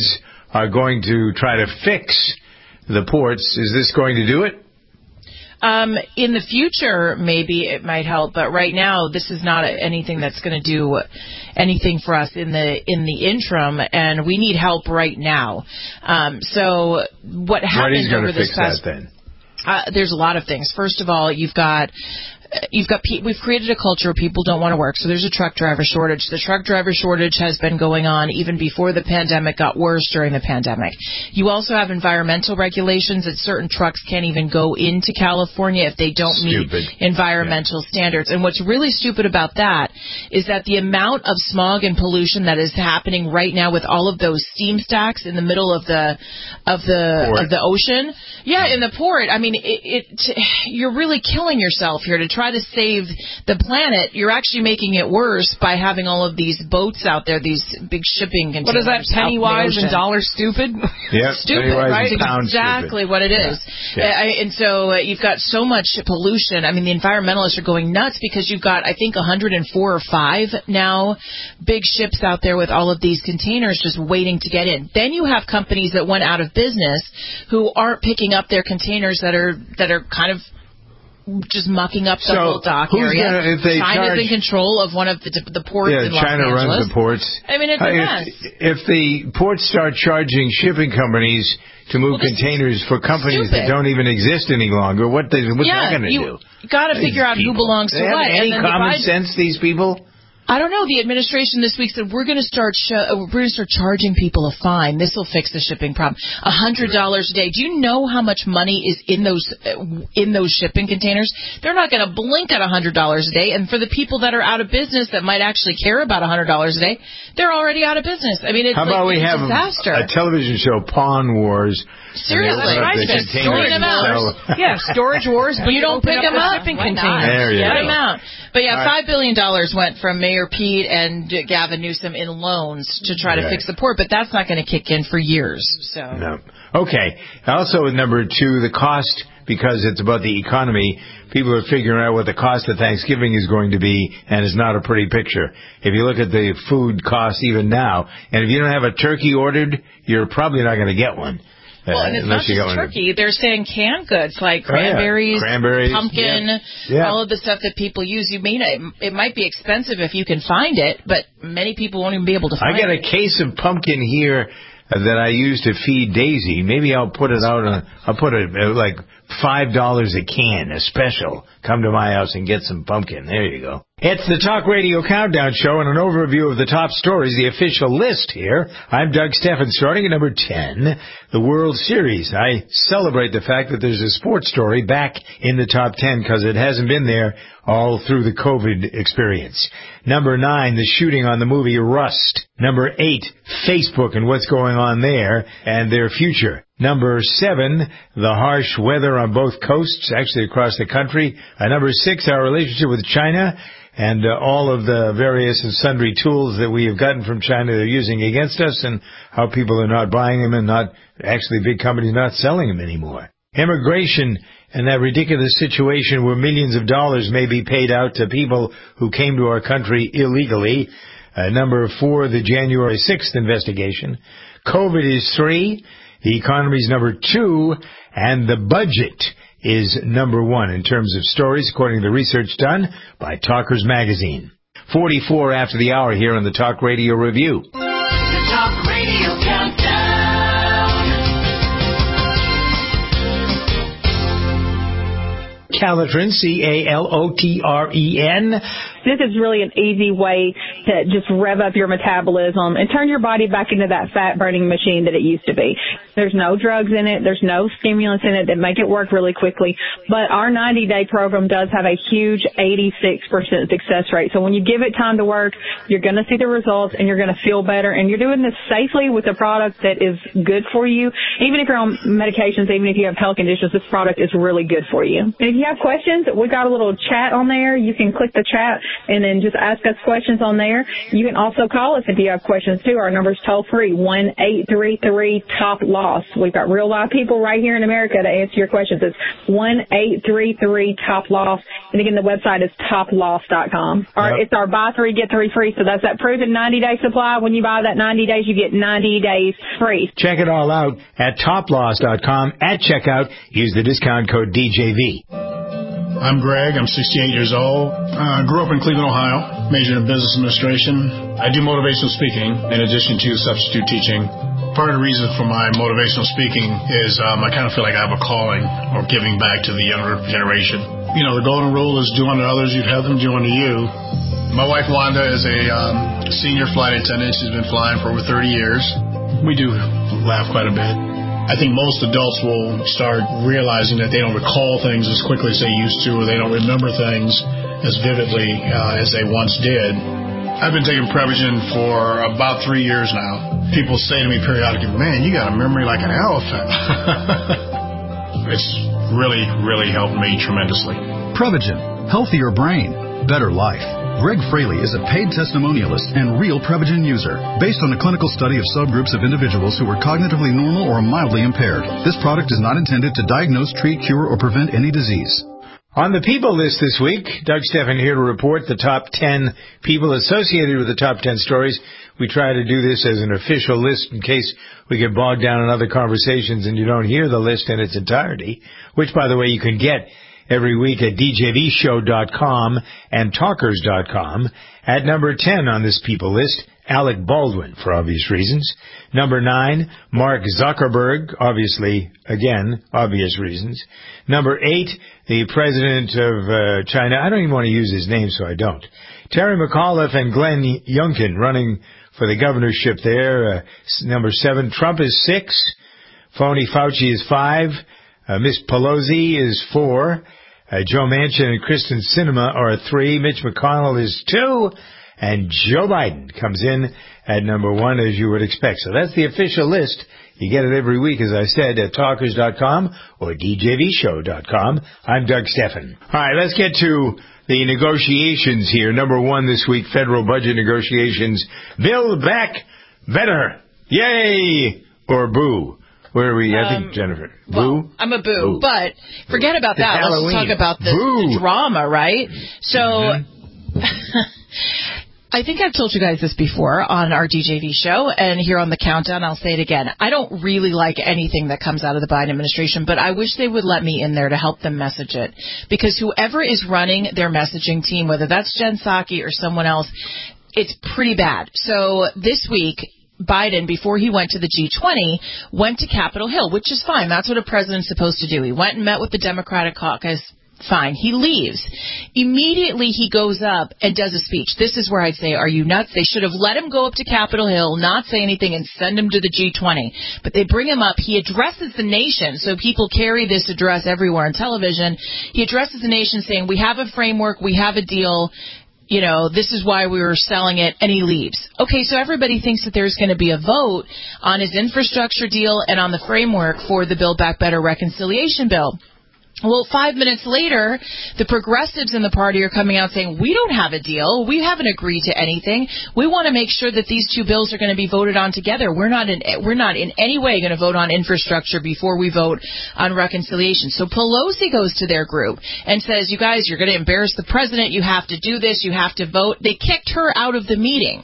are going to try to fix the ports. Is this going to do it? Um, in the future, maybe it might help, but right now, this is not anything that's going to do anything for us in the in the interim, and we need help right now. Um, so what happened What over is this going past? to fix that then? Uh, there's a lot of things. First of all, you've got. You've got pe- we've created a culture where people don't want to work, so there's a truck driver shortage. The truck driver shortage has been going on even before the pandemic, got worse during the pandemic. You also have environmental regulations that certain trucks can't even go into California if they don't Stupid. meet environmental yeah. standards. And what's really stupid about that is that the amount of smog and pollution that is happening right now with all of those steam stacks in the middle of the of the port. of the ocean, yeah, in the port. I mean, it, it you're really killing yourself here to try to save the planet. You're actually making it worse by having all of these boats out there, these big shipping containers. What is that, penny wise and dollar stupid? Yeah, stupid, right? That's exactly stupid. what it is. Yeah. Yeah. I, and so uh, you've got so much pollution. I mean, the environmentalists are going nuts because you've got, I think, one hundred four or five now big ships out there with all of these containers just waiting to get in. Then you have companies that went out of business who aren't picking up their containers that are that are kind of just mucking up the so whole dock who's area. Gonna, if they China's charge, in control of one of the, the ports yeah, in Los China Angeles. runs the ports. I mean, it's a uh, mess. If, if the ports start charging shipping companies to move well, containers for companies stupid. that don't even exist any longer, what they, what's yeah, that going to do? You got to figure out people. who belongs to they what. Have any and then common divide- sense, these people? I don't know. The administration this week said we're going to start sh- we're going to start charging people a fine. This will fix the shipping problem. A hundred dollars a day. Do you know how much money is in those uh, in those shipping containers? They're not going to blink at a hundred dollars a day. And for the people that are out of business that might actually care about a hundred dollars a day, they're already out of business. I mean, it's how about like we a have disaster. A, a television show, Pawn Wars? Seriously, right. The storage wars. Yeah, storage wars. But you don't pick them up. Shipping containers. There you Get go. them out. But yeah, All five right. billion dollars went from Mayor Pete and Gavin Newsom in loans to try to Right. fix the port, but that's not going to kick in for years. So No. Okay. Also, number two, the cost, because it's about the economy, people are figuring out what the cost of Thanksgiving is going to be, and it's not a pretty picture. If you look at the food costs even now, and if you don't have a turkey ordered, you're probably not going to get one. Well, and it's uh, not you just turkey. They're saying canned goods like Oh, yeah. cranberries, Cranberries, pumpkin, yeah. Yeah. all of the stuff that people use. You may not, it might be expensive if you can find it, but many people won't even be able to find I got it. a case of pumpkin here that I use to feed Daisy. Maybe I'll put it out on, I'll put it uh, like five dollars a can, a special. Come to my house and get some pumpkin. There you go. It's the Talk Radio Countdown Show and an overview of the top stories, the official list here. I'm Doug Steffen, starting at number ten, the World Series. I celebrate the fact that there's a sports story back in the top ten because it hasn't been there all through the COVID experience. Number nine, the shooting on the movie Rust. Number eight, Facebook and what's going on there and their future. Number seven, the harsh weather on both coasts, actually across the country. Uh, number six, our relationship with China and uh, all of the various and sundry tools that we have gotten from China they're using against us and how people are not buying them and not, actually big companies not selling them anymore. Immigration and that ridiculous situation where millions of dollars may be paid out to people who came to our country illegally. Uh, number four, the January sixth investigation. COVID is three. The economy's number two, and the budget is number one in terms of stories, according to research done by Talkers Magazine. forty-four after the hour here on the Talk Radio Review. The Talk Radio Countdown. Calotren, C A L O T R E N. This is really an easy way to just rev up your metabolism and turn your body back into that fat-burning machine that it used to be. There's no drugs in it. There's no stimulants in it that make it work really quickly. But our ninety-day program does have a huge eighty-six percent success rate. So when you give it time to work, you're going to see the results and you're going to feel better. And you're doing this safely with a product that is good for you. Even if you're on medications, even if you have health conditions, this product is really good for you. And if you have questions, we got a little chat on there. You can click the chat and then just ask us questions on there. You can also call us if you have questions too. Our number's toll free, one eight three three top loss. We've got real live people right here in America to answer your questions. It's one eight three three top loss. And again, the website is top loss dot com. Or Yep. it's our buy three, get three free. So that's that proven ninety-day supply. When you buy that ninety days, you get ninety days free. Check it all out at top loss dot com. At checkout, use the discount code D J V. I'm Greg. I'm sixty-eight years old. I uh, grew up in Cleveland, Ohio. Majored in business administration. I do motivational speaking in addition to substitute teaching. Part of the reason for my motivational speaking is um, I kind of feel like I have a calling or giving back to the younger generation. You know, the golden rule is do unto others, you'd have them do unto you. My wife Wanda is a um, senior flight attendant. She's been flying for over thirty years. We do laugh quite a bit. I think most adults will start realizing that they don't recall things as quickly as they used to, or they don't remember things as vividly uh, as they once did. I've been taking Prevagen for about three years now. People say to me periodically, man, you got a memory like an elephant. It's really, really helped me tremendously. Prevagen, healthier brain, better life. Greg Fraley is a paid testimonialist and real Prevagen user, based on a clinical study of subgroups of individuals who were cognitively normal or mildly impaired. This product is not intended to diagnose, treat, cure, or prevent any disease. On the people list this week, Doug Stephan here to report the top ten people associated with the top ten stories. We try to do this as an official list in case we get bogged down in other conversations and you don't hear the list in its entirety, which, by the way, you can get every week at D J V show dot com and talkers dot com. At number ten on this people list, Alec Baldwin, for obvious reasons. Number nine, Mark Zuckerberg, obviously, again, obvious reasons. Number eight, the president of uh, China. I don't even want to use his name, so I don't. Terry McAuliffe and Glenn Youngkin running for the governorship there. Uh, number seven, Trump is six. Phony Fauci is five. Uh, Miss Pelosi is four. Uh, Joe Manchin and Kristen Sinema are three. Mitch McConnell is two. And Joe Biden comes in at number one, as you would expect. So that's the official list. You get it every week, as I said, at talkers dot com or D J V show dot com. I'm Doug Stephan. All right, let's get to the negotiations here. Number one this week, federal budget negotiations. Build back better. Yay! Or boo. Where are we? I think, Um, Jennifer. Well, Boo? I'm a boo, Boo. but forget about It's that. Halloween. Let's talk about the, Boo. the drama, right? So, Mm-hmm. I think I've told you guys this before on our D J V show, and here on the countdown, I'll say it again. I don't really like anything that comes out of the Biden administration, but I wish they would let me in there to help them message it. Because whoever is running their messaging team, whether that's Jen Psaki or someone else, it's pretty bad. So this week, Biden, before he went to the G twenty, went to Capitol Hill, which is fine. That's what a president's supposed to do. He went and met with the Democratic caucus. Fine. He leaves. Immediately he goes up and does a speech. This is where I'd say, are you nuts? They should have let him go up to Capitol Hill, not say anything, and send him to the G twenty. But they bring him up. He addresses the nation, so people carry this address everywhere on television. He addresses the nation saying, we have a framework, we have a deal, you know, this is why we were selling it, and he leaves. Okay, so everybody thinks that there's going to be a vote on his infrastructure deal and on the framework for the Build Back Better reconciliation bill. Well, five minutes later, the progressives in the party are coming out saying, we don't have a deal. We haven't agreed to anything. We want to make sure that these two bills are going to be voted on together. We're not in, we're not in any way going to vote on infrastructure before we vote on reconciliation. So Pelosi goes to their group and says, you guys, you're going to embarrass the president. You have to do this. You have to vote. They kicked her out of the meeting.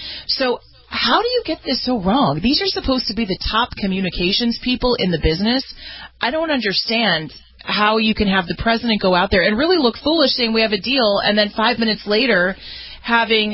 So how do you get this so wrong? These are supposed to be the top communications people in the business. I don't understand how you can have the president go out there and really look foolish saying we have a deal, and then five minutes later having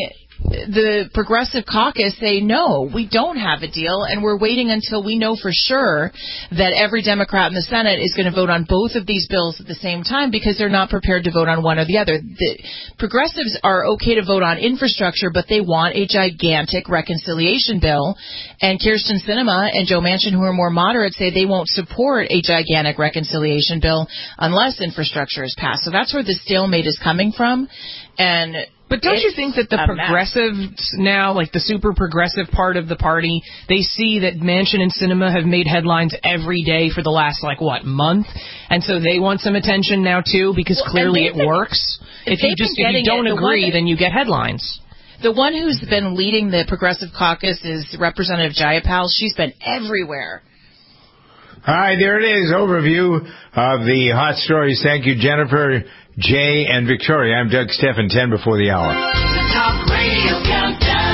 the Progressive Caucus say, no, we don't have a deal, and we're waiting until we know for sure that every Democrat in the Senate is going to vote on both of these bills at the same time because they're not prepared to vote on one or the other. The progressives are okay to vote on infrastructure, but they want a gigantic reconciliation bill, and Kirsten Sinema and Joe Manchin, who are more moderate, say they won't support a gigantic reconciliation bill unless infrastructure is passed. So that's where the stalemate is coming from, and But don't you think that the progressives now, like the super progressive part of the party, they see that Manchin and Sinema have made headlines every day for the last, like, what, month? And so they want some attention now, too, because Well, clearly it been, works. If you just if you don't it, agree, that, then you get headlines. The one who's been leading the Progressive Caucus is Representative Jayapal. She's been everywhere. All right, there it is, overview of the hot stories. Thank you, Jennifer. Jay and Victoria. I'm Doug Stephan, ten before the hour. The Talk Radio Countdown.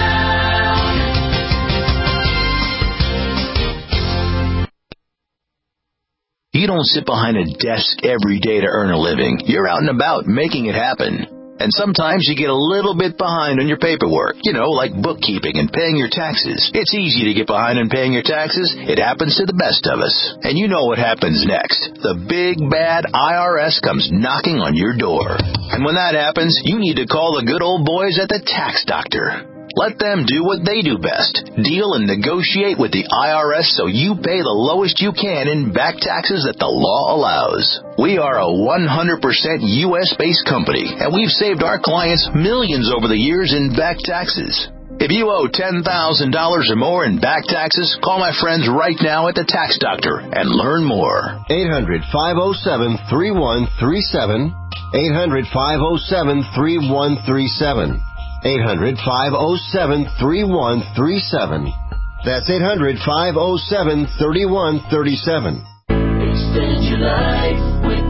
You don't sit behind a desk every day to earn a living. You're out and about making it happen. And sometimes you get a little bit behind on your paperwork, you know, like bookkeeping and paying your taxes. It's easy to get behind on paying your taxes. It happens to the best of us. And you know what happens next. The big, bad I R S comes knocking on your door. And when that happens, you need to call the good old boys at the Tax Doctor. Let them do what they do best. Deal and negotiate with the I R S so you pay the lowest you can in back taxes that the law allows. We are a one hundred percent U S-based company, and we've saved our clients millions over the years in back taxes. If you owe ten thousand dollars or more in back taxes, call my friends right now at the Tax Doctor and learn more. eight hundred, five oh seven, three one three seven. eight hundred, five oh seven, three one three seven. eight hundred, five oh seven, three one three seven. That's eight hundred, five oh seven, three one three seven. Extend your life with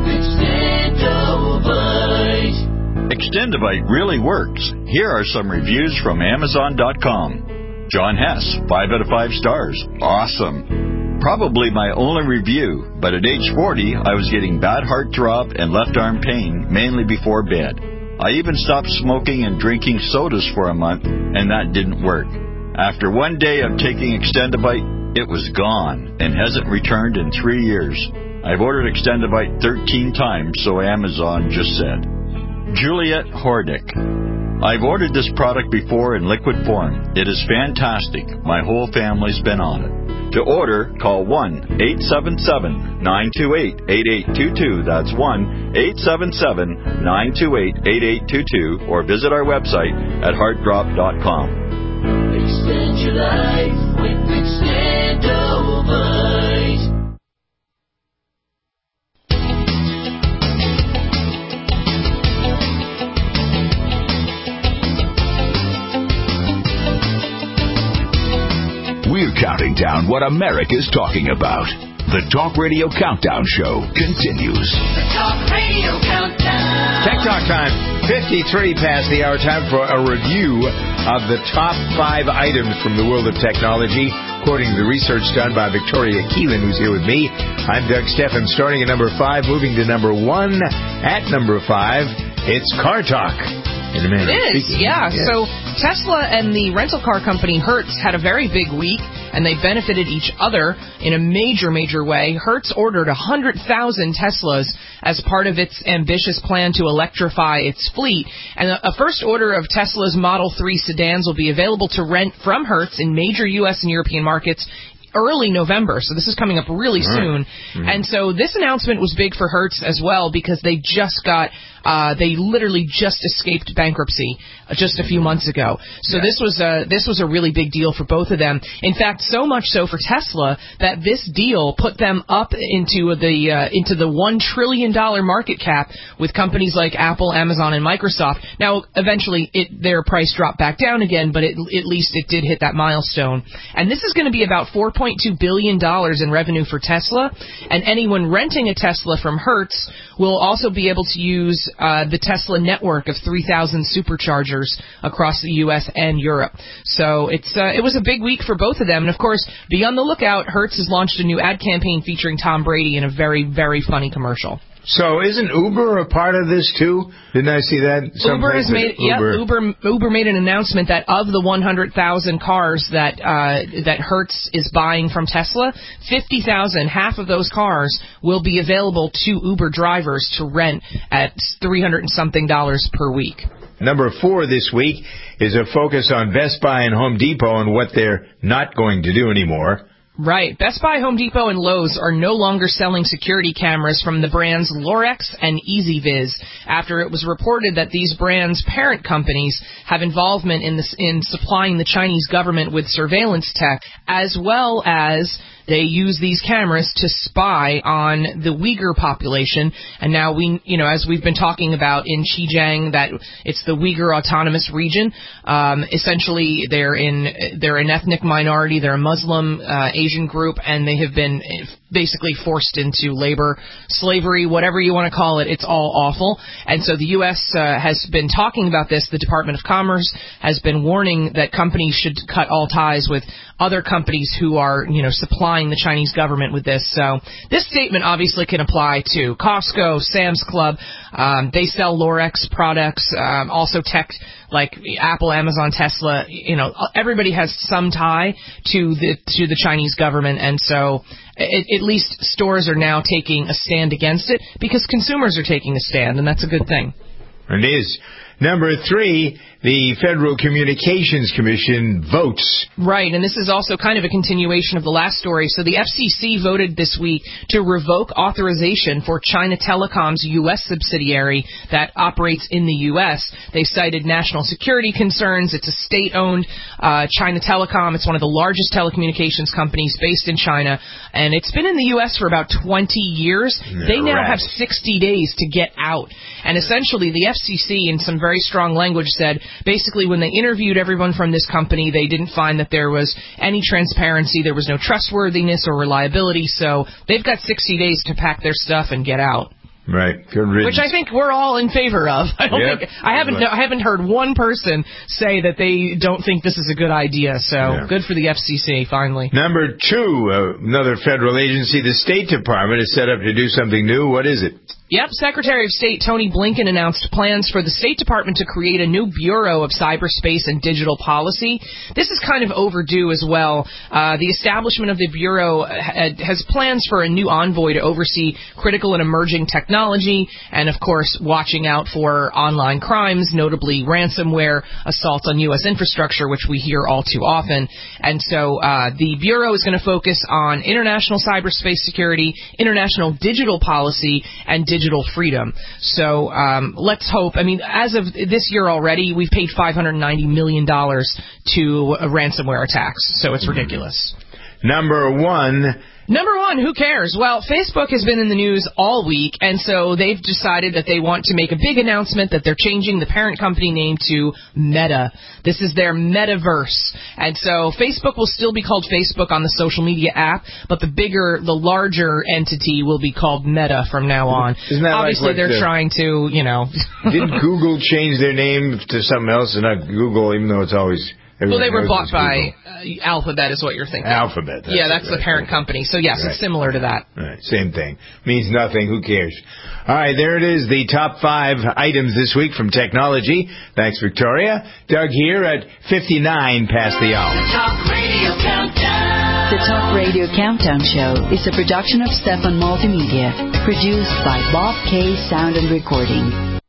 Extendovite. Extendovite really works. Here are some reviews from Amazon dot com. John Hess, five out of five stars. Awesome. Probably my only review, but at age forty, I was getting bad heart throb and left arm pain, mainly before bed. I even stopped smoking and drinking sodas for a month, and that didn't work. After one day of taking Extendovite, it was gone and hasn't returned in three years. I've ordered Extendovite thirteen times, so Amazon just said. Juliet Hordick. I've ordered this product before in liquid form. It is fantastic. My whole family's been on it. To order, call one eight seven seven, nine two eight, eight eight two two. That's one eight seven seven, nine two eight, eight eight two two, or visit our website at heart drop dot com. Extend your life with Extendovite. We're counting down what America's talking about. The Talk Radio Countdown Show continues. The Talk Radio Countdown. Tech Talk time. fifty-three past the hour. Time for a review of the top five items from the world of technology, quoting the research done by Victoria Keelan, who's here with me. I'm Doug Stephan, starting at number five, moving to number one. At number five, it's Car Talk. In a minute. It is, yeah. Yes. So Tesla and the rental car company Hertz had a very big week, and they benefited each other in a major, major way. Hertz ordered one hundred thousand Teslas as part of its ambitious plan to electrify its fleet. And a, a first order of Tesla's Model three sedans will be available to rent from Hertz in major U S and European markets early November, so this is coming up really soon. Mm-hmm. And so this announcement was big for Hertz as well, because they just got, uh, they literally just escaped bankruptcy just a few months ago. So yeah. this was a, this was a really big deal for both of them. In fact, so much so for Tesla that this deal put them up into the, uh, into the one trillion dollars market cap with companies like Apple, Amazon, and Microsoft. Now, eventually, it, their price dropped back down again, but it, at least it did hit that milestone. And this is going to be about four point two billion dollars in revenue for Tesla, and anyone renting a Tesla from Hertz will also be able to use uh, the Tesla network of three thousand superchargers across the U S and Europe. So it's uh, it was a big week for both of them, and of course, be on the lookout. Hertz has launched a new ad campaign featuring Tom Brady in a very, very funny commercial. So isn't Uber a part of this too? Didn't I see that? Uber has made Uber. Yep, Uber Uber made an announcement that of the one hundred thousand cars that uh, that Hertz is buying from Tesla, fifty thousand, half of those cars will be available to Uber drivers to rent at three hundred and something dollars per week. Number four this week is a focus on Best Buy and Home Depot and what they're not going to do anymore. Right. Best Buy, Home Depot, and Lowe's are no longer selling security cameras from the brands Lorex and EasyViz after it was reported that these brands' parent companies have involvement in, this, in supplying the Chinese government with surveillance tech, as well as they use these cameras to spy on the Uyghur population. And now we, you know, as we've been talking about in Xinjiang, that it's the Uyghur Autonomous Region. Um, essentially, they're in they're an ethnic minority. They're a Muslim uh, Asian group, and they have been basically forced into labor, slavery, whatever you want to call it. It's all awful. And so the U S uh, has been talking about this. The Department of Commerce has been warning that companies should cut all ties with other companies who are, you know, supplying the Chinese government with this. So this statement obviously can apply to Costco, Sam's Club. Um, they sell Lorex products, um, also tech like Apple, Amazon, Tesla. You know, everybody has some tie to the to the Chinese government, and so it, at least stores are now taking a stand against it because consumers are taking a stand, and that's a good thing. It is. Number three, the Federal Communications Commission votes. Right, and this is also kind of a continuation of the last story. So the F C C voted this week to revoke authorization for China Telecom's U S subsidiary that operates in the U S. They cited national security concerns. It's a state-owned uh, China Telecom. It's one of the largest telecommunications companies based in China, and it's been in the U S for about twenty years. Yeah, they now right. have sixty days to get out. And essentially, the F C C, in some very strong language, said basically when they interviewed everyone from this company, they didn't find that there was any transparency, there was no trustworthiness or reliability, so they've got sixty days to pack their stuff and get out. Right, good riddance. Which I think we're all in favor of. I don't Yep. think I haven't I haven't heard one person say that they don't think this is a good idea. So Yeah. good for the F C C finally. Number two, uh, another federal agency, the State Department, is set up to do something new. What is it? Yep, Secretary of State Tony Blinken announced plans for the State Department to create a new Bureau of Cyberspace and Digital Policy. This is kind of overdue as well. Uh, the establishment of the Bureau ha- has plans for a new envoy to oversee critical and emerging technology and, of course, watching out for online crimes, notably ransomware, assaults on U S infrastructure, which we hear all too often. And so uh, the Bureau is going to focus on international cyberspace security, international digital policy, and digital digital freedom. So um, let's hope. I mean, as of this year already, we've paid five hundred ninety million dollars to uh, ransomware attacks. So it's ridiculous. Number one. Number one, who cares? Well, Facebook has been in the news all week, and so they've decided that they want to make a big announcement that they're changing the parent company name to Meta. This is their metaverse. And so Facebook will still be called Facebook on the social media app, but the bigger, the larger entity will be called Meta from now on. Isn't that Obviously, like they're the, trying to, you know. Didn't Google change their name to something else and not Google, even though it's always... Well, they were bought knows by uh, Alphabet, is what you're thinking. Alphabet. That's yeah, that's it, right, the parent right. company. So, yes, Right. it's similar to that. Right, same thing. Means nothing. Who cares? All right, there it is, the top five items this week from technology. Thanks, Victoria. Doug here at fifty-nine past the hour. Talk Radio Countdown. The Talk Radio Countdown Show is a production of Stefan Multimedia, produced by Bob K. Sound and Recording.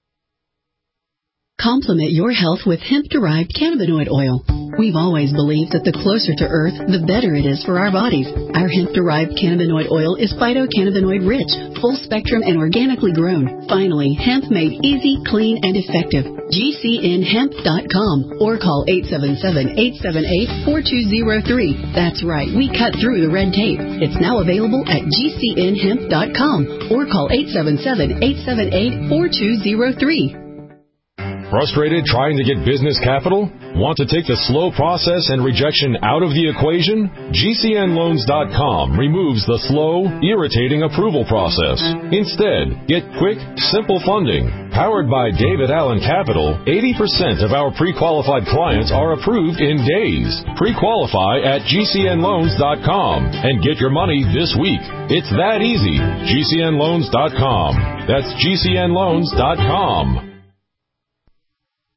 Complement your health with hemp-derived cannabinoid oil. We've always believed that the closer to Earth, the better it is for our bodies. Our hemp-derived cannabinoid oil is phytocannabinoid-rich, full-spectrum, and organically grown. Finally, hemp made easy, clean, and effective. G C N hemp dot com or call eight seven seven, eight seven eight, four two zero three. That's right, we cut through the red tape. It's now available at G C N hemp dot com or call eight seven seven, eight seven eight, four two zero three. Frustrated trying to get business capital? Want to take the slow process and rejection out of the equation? G C N loans dot com removes the slow, irritating approval process. Instead, get quick, simple funding. Powered by David Allen Capital, eighty percent of our pre-qualified clients are approved in days. Pre-qualify at G C N loans dot com and get your money this week. It's that easy. G C N loans dot com. That's G C N loans dot com.